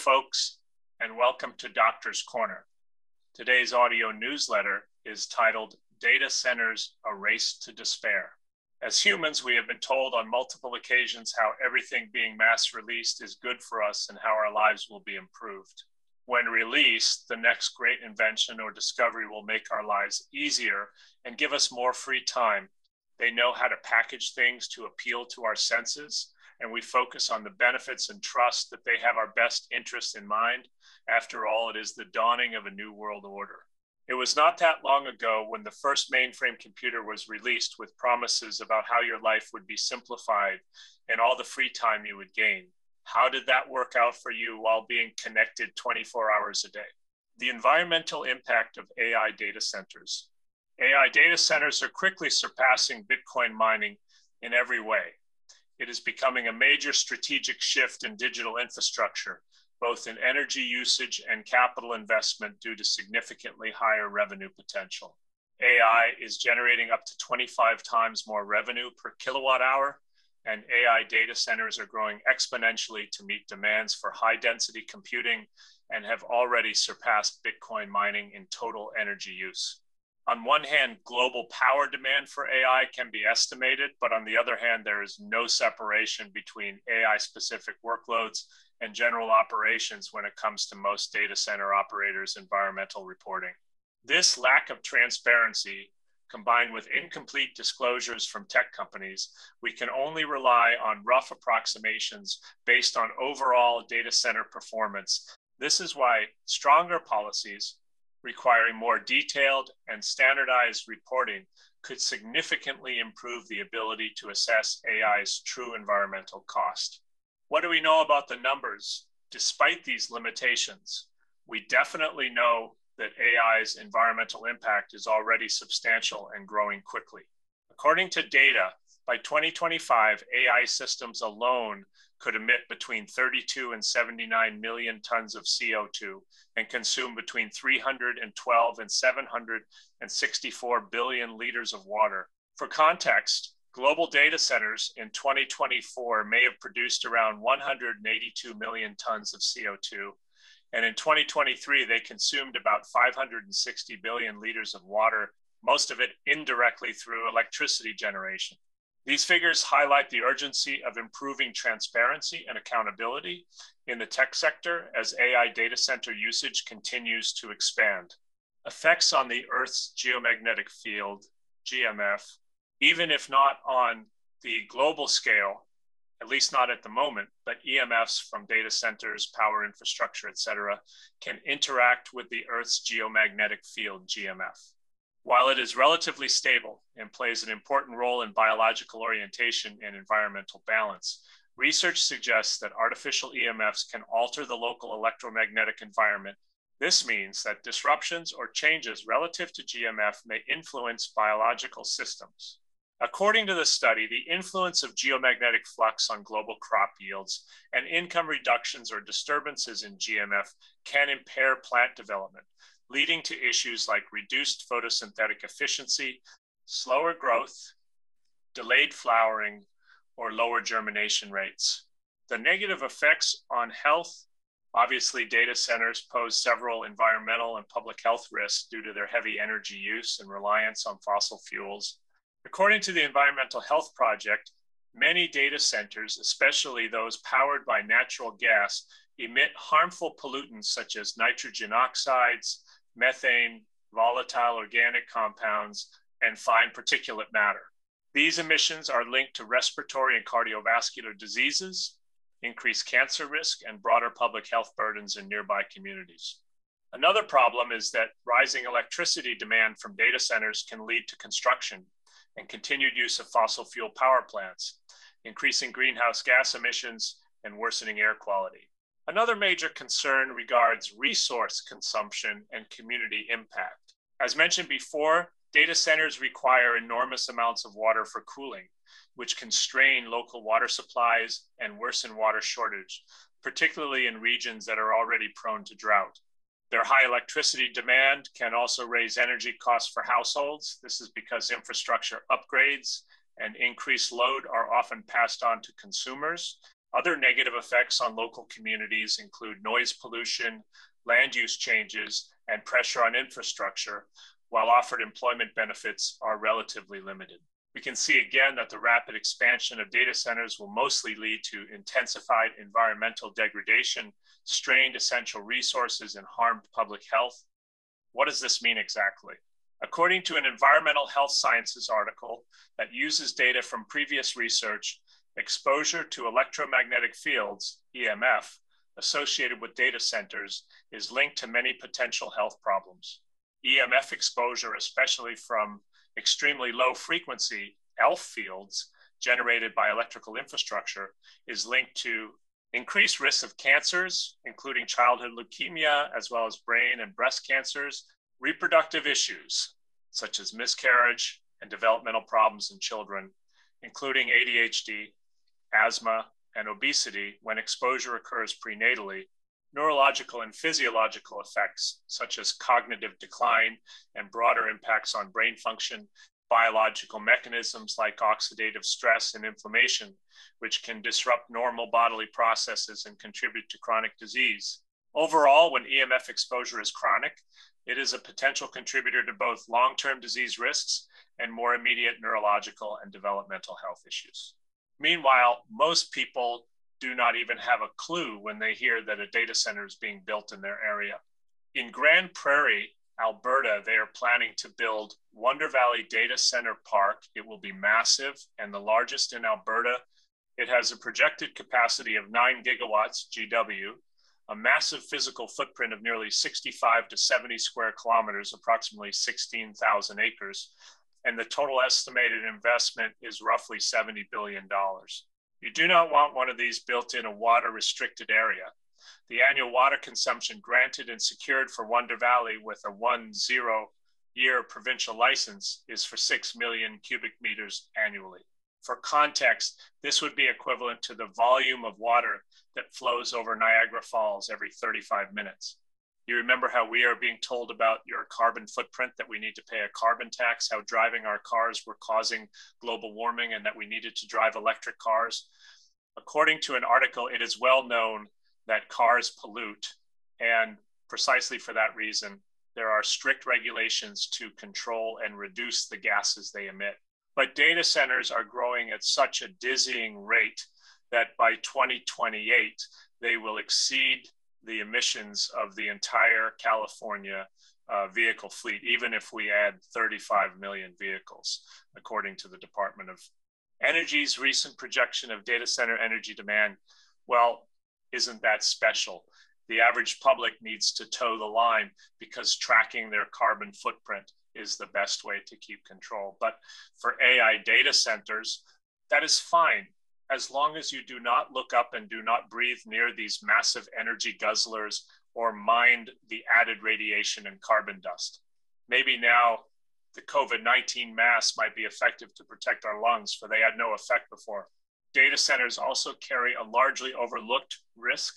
folks, and welcome to Doctor's Corner. Today's audio newsletter is titled Data Centers: A Race to Despair. As humans, we have been told on multiple occasions how everything being mass released is good for us and how our lives will be improved. When released, the next great invention or discovery will make our lives easier and give us more free time. They know how to package things to appeal to our senses, and we focus on the benefits and trust that they have our best interest in mind. After all, it is the dawning of a new world order. It was not that long ago when the first mainframe computer was released with promises about how your life would be simplified and all the free time you would gain. How did that work out for you while being connected 24 hours a day? The environmental impact of AI data centers. AI data centers are quickly surpassing Bitcoin mining in every way. It is becoming a major strategic shift in digital infrastructure, both in energy usage and capital investment due to significantly higher revenue potential. AI is generating up to 25 times more revenue per kilowatt hour, and AI data centers are growing exponentially to meet demands for high-density computing and have already surpassed Bitcoin mining in total energy use. On one hand, global power demand for AI can be estimated, but on the other hand, there is no separation between AI-specific workloads and general operations when it comes to most data center operators' environmental reporting. This lack of transparency, combined with incomplete disclosures from tech companies, we can only rely on rough approximations based on overall data center performance. This is why stronger policies requiring more detailed and standardized reporting could significantly improve the ability to assess AI's true environmental cost. What do we know about the numbers? Despite these limitations, we definitely know that AI's environmental impact is already substantial and growing quickly. According to data, by 2025, AI systems alone could emit between 32 and 79 million tons of CO2 and consume between 312 and 764 billion liters of water. For context, global data centers in 2024 may have produced around 182 million tons of CO2, and in 2023, they consumed about 560 billion liters of water, most of it indirectly through electricity generation. These figures highlight the urgency of improving transparency and accountability in the tech sector as AI data center usage continues to expand. Effects on the Earth's geomagnetic field, GMF, even if not on the global scale, at least not at the moment, but EMFs from data centers, power infrastructure, et cetera, can interact with the Earth's geomagnetic field, GMF. While it is relatively stable and plays an important role in biological orientation and environmental balance, research suggests that artificial EMFs can alter the local electromagnetic environment. This means that disruptions or changes relative to GMF may influence biological systems. According to the study, the influence of geomagnetic flux on global crop yields and income reductions or disturbances in GMF can impair plant development, leading to issues like reduced photosynthetic efficiency, slower growth, delayed flowering, or lower germination rates. The negative effects on health: obviously, data centers pose several environmental and public health risks due to their heavy energy use and reliance on fossil fuels. According to the Environmental Health Project, many data centers, especially those powered by natural gas, emit harmful pollutants such as nitrogen oxides, methane, volatile organic compounds, and fine particulate matter. These emissions are linked to respiratory and cardiovascular diseases, increased cancer risk, and broader public health burdens in nearby communities. Another problem is that rising electricity demand from data centers can lead to construction and continued use of fossil fuel power plants, increasing greenhouse gas emissions and worsening air quality. Another major concern regards resource consumption and community impact. As mentioned before, data centers require enormous amounts of water for cooling, which can strain local water supplies and worsen water shortage, particularly in regions that are already prone to drought. Their high electricity demand can also raise energy costs for households. This is because infrastructure upgrades and increased load are often passed on to consumers, Other negative effects on local communities include noise pollution, land use changes, and pressure on infrastructure, while offered employment benefits are relatively limited. We can see again that the rapid expansion of data centers will mostly lead to intensified environmental degradation, strained essential resources, and harmed public health. What does this mean exactly? According to an environmental health sciences article that uses data from previous research, exposure to electromagnetic fields, EMF, associated with data centers is linked to many potential health problems. EMF exposure, especially from extremely low frequency ELF fields generated by electrical infrastructure, is linked to increased risks of cancers, including childhood leukemia, as well as brain and breast cancers, reproductive issues, such as miscarriage and developmental problems in children, including ADHD, asthma, and obesity when exposure occurs prenatally, neurological and physiological effects, such as cognitive decline and broader impacts on brain function, biological mechanisms like oxidative stress and inflammation, which can disrupt normal bodily processes and contribute to chronic disease. Overall, when EMF exposure is chronic, it is a potential contributor to both long-term disease risks and more immediate neurological and developmental health issues. Meanwhile, most people do not even have a clue when they hear that a data center is being built in their area. In Grand Prairie, Alberta, they are planning to build Wonder Valley Data Center Park. It will be massive and the largest in Alberta. It has a projected capacity of 9 gigawatts GW, a massive physical footprint of nearly 65 to 70 square kilometers, approximately 16,000 acres, and the total estimated investment is roughly $70 billion. You do not want one of these built in a water-restricted area. The annual water consumption granted and secured for Wonder Valley with a 10-year provincial license is for 6 million cubic meters annually. For context, this would be equivalent to the volume of water that flows over Niagara Falls every 35 minutes. You remember how we are being told about your carbon footprint, that we need to pay a carbon tax, how driving our cars were causing global warming and that we needed to drive electric cars. According to an article, it is well known that cars pollute, and precisely for that reason, there are strict regulations to control and reduce the gases they emit. But data centers are growing at such a dizzying rate that by 2028, they will exceed the emissions of the entire California vehicle fleet, even if we add 35 million vehicles, according to the Department of Energy's recent projection of data center energy demand. Well, isn't that special? The average public needs to toe the line because tracking their carbon footprint is the best way to keep control. But for AI data centers, that is fine, as long as you do not look up and do not breathe near these massive energy guzzlers or mind the added radiation and carbon dust. Maybe now the COVID-19 mask might be effective to protect our lungs, for they had no effect before. Data centers also carry a largely overlooked risk,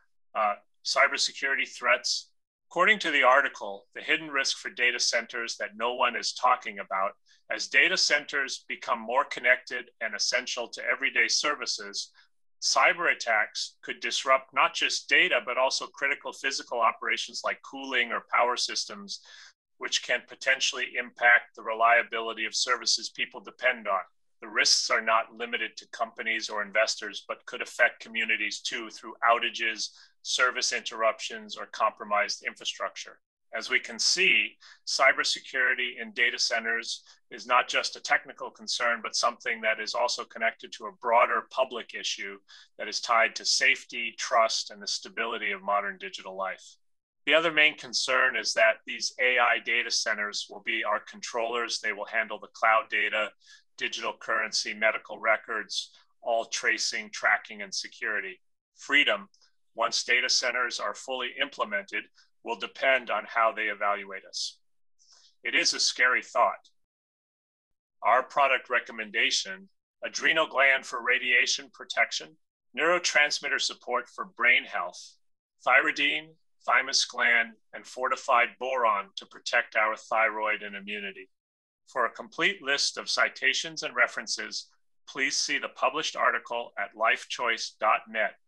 cybersecurity threats. According to the article, the hidden risk for data centers that no one is talking about, as data centers become more connected and essential to everyday services, cyber attacks could disrupt not just data, but also critical physical operations like cooling or power systems, which can potentially impact the reliability of services people depend on. The risks are not limited to companies or investors, but could affect communities too through outages, service interruptions, or compromised infrastructure. As we can see, cybersecurity in data centers is not just a technical concern, but something that is also connected to a broader public issue that is tied to safety, trust, and the stability of modern digital life. The other main concern is that these AI data centers will be our controllers. They will handle the cloud data, digital currency, medical records, all tracing, tracking, and security. Freedom, once data centers are fully implemented, will depend on how they evaluate us. It is a scary thought. Our product recommendation: adrenal gland for radiation protection, neurotransmitter support for brain health, thyroidine, thymus gland, and fortified boron to protect our thyroid and immunity. For a complete list of citations and references, please see the published article at lifechoice.net